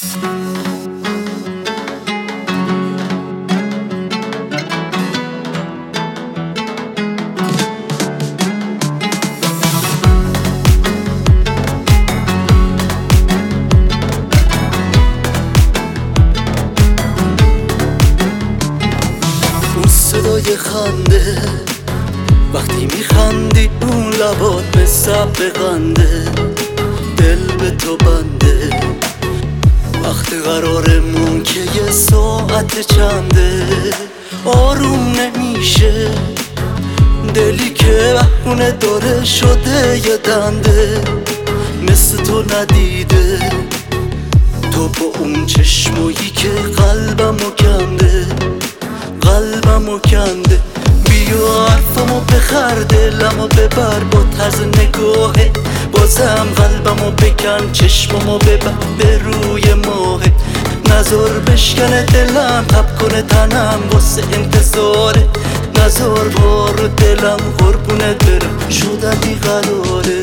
صدای خنده وقتی میخندی اون لبات به سب قنده، دل به تو بنده. وقتی قرارمون که یه ساعت چنده، آروم نمیشه دلی که بهونه داره شده یه دنده. مثل تو ندیده تو با اون چشمایی که قلبمو کنده، قلبمو کنده. بیا حرفمو بخر دلمو ببر با طرز نگاهه، بازم قلبمو بکن چشممو ببر به روی ماهه. نزار بشکنه دلم تب کنه تنم واسه انتظاره، نزار بارو دلم قربونت برم شده بیقراره.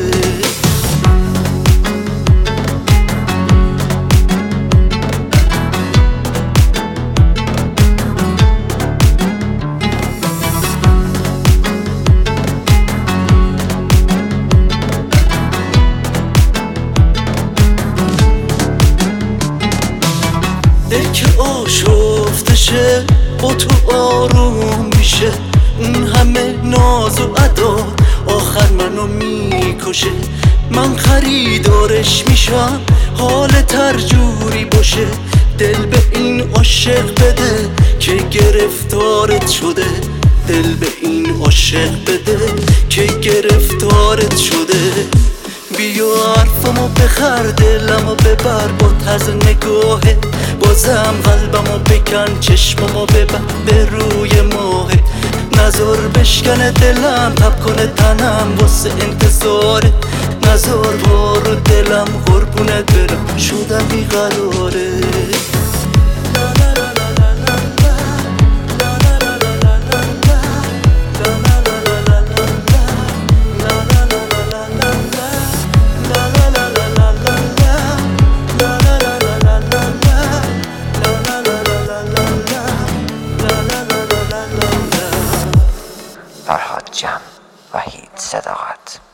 دل که آشفته شه با تو آروم میشه، اون همه ناز و ادا آخر منو میکشه. من خریدارش میشم حال ترجوری باشه، دل به این عاشق بده که گرفتارت شده، دل به این عاشق بده که گرفتارت شده. بیا حرفمو بخر دلمو ببر با طرز نگاهه، بازم قلبمو بکن چشممو ببر به روی ماهه. نزار بشکنه دلم تب کنه تنم واسه انتظاره، نزار بارو دلم قربونت برم شده بیقراره. فرهاد جم، وحید صداقت.